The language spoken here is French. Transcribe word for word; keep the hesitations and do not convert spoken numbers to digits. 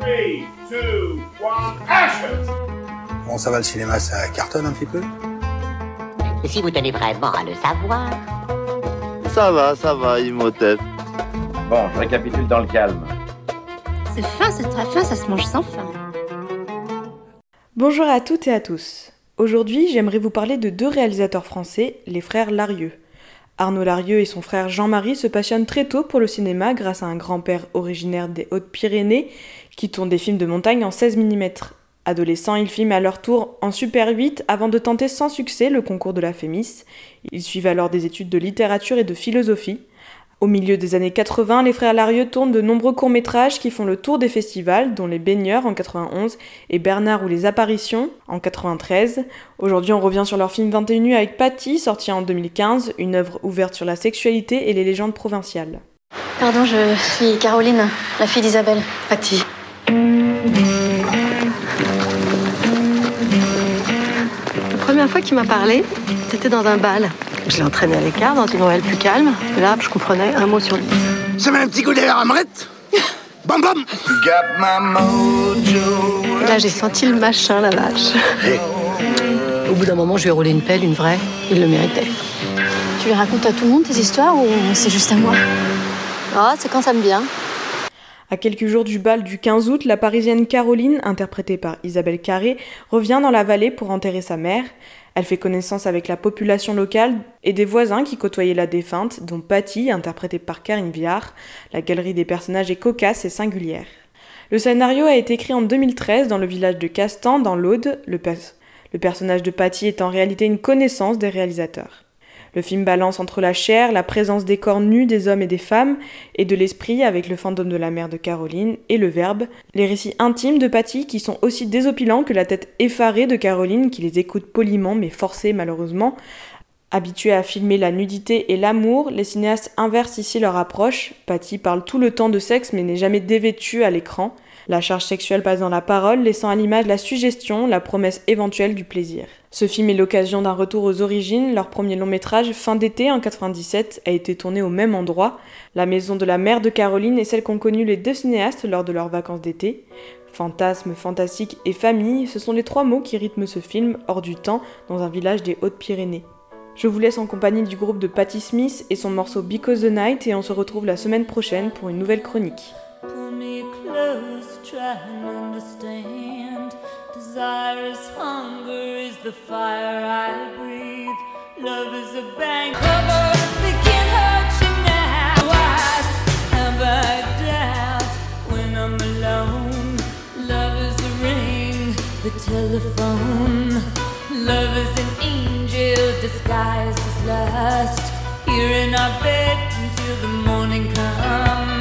three, two, one, action! Bon, ça va, le cinéma, ça cartonne un petit peu. Et si vous tenez vraiment à le savoir... Ça va, ça va, Imhotep. Bon, je récapitule dans le calme. C'est fin, c'est très fin, ça se mange sans fin. Bonjour à toutes et à tous. Aujourd'hui, j'aimerais vous parler de deux réalisateurs français, les frères Larieux. Arnaud Larieux et son frère Jean-Marie se passionnent très tôt pour le cinéma grâce à un grand-père originaire des Hautes-Pyrénées qui tourne des films de montagne en seize millimètres. Adolescents, ils filment à leur tour en Super huit avant de tenter sans succès le concours de la Fémis. Ils suivent alors des études de littérature et de philosophie. Au milieu des années quatre-vingts, les frères Larieux tournent de nombreux courts-métrages qui font le tour des festivals, dont Les Baigneurs en quatre-vingt-onze et Bernard ou les Apparitions en quatre-vingt-treize. Aujourd'hui, on revient sur leur film vingt et une nuits avec Paty, sorti en deux mille quinze, une œuvre ouverte sur la sexualité et les légendes provinciales. Pardon, je suis Caroline, la fille d'Isabelle. Paty. La première fois qu'il m'a parlé, c'était dans un bal. Je l'ai entraîné à l'écart dans une ruelle plus calme. Et là, je comprenais un mot sur dix. Ça met un petit coup d'air à Amrette. Bam bam. Et là, j'ai senti le machin, la vache. Hey. Au bout d'un moment, je lui ai roulé une pelle, une vraie. Il le méritait. Tu les racontes à tout le monde, tes histoires, ou c'est juste à moi? Ah, c'est quand ça me vient. À quelques jours du bal du quinze août, la Parisienne Caroline, interprétée par Isabelle Carré, revient dans la vallée pour enterrer sa mère. Elle fait connaissance avec la population locale et des voisins qui côtoyaient la défunte, dont Paty, interprétée par Karine Viard. La galerie des personnages est cocasse et singulière. Le scénario a été écrit en deux mille treize dans le village de Castan, dans l'Aude. Le, pers- le personnage de Paty est en réalité une connaissance des réalisateurs. Le film balance entre la chair, la présence des corps nus des hommes et des femmes, et de l'esprit avec le fantôme de la mère de Caroline, et le verbe, les récits intimes de Paty qui sont aussi désopilants que la tête effarée de Caroline qui les écoute poliment mais forcée malheureusement. Habitués à filmer la nudité et l'amour, les cinéastes inversent ici leur approche. Paty parle tout le temps de sexe mais n'est jamais dévêtue à l'écran. La charge sexuelle passe dans la parole, laissant à l'image la suggestion, la promesse éventuelle du plaisir. Ce film est l'occasion d'un retour aux origines. Leur premier long métrage, Fin d'été en quatre-vingt-dix-sept, a été tourné au même endroit. La maison de la mère de Caroline est celle qu'ont connue les deux cinéastes lors de leurs vacances d'été. Fantasme, fantastique et famille, ce sont les trois mots qui rythment ce film, hors du temps, dans un village des Hautes-Pyrénées. Je vous laisse en compagnie du groupe de Patti Smith et son morceau Because the Night et on se retrouve la semaine prochaine pour une nouvelle chronique. Try and understand. Desire is hunger, is the fire I breathe. Love is a bank cover, they can't hurt you now. What have I doubt when I'm alone? Love is the ring, the telephone. Love is an angel disguised as lust. Here in our bed until the morning comes.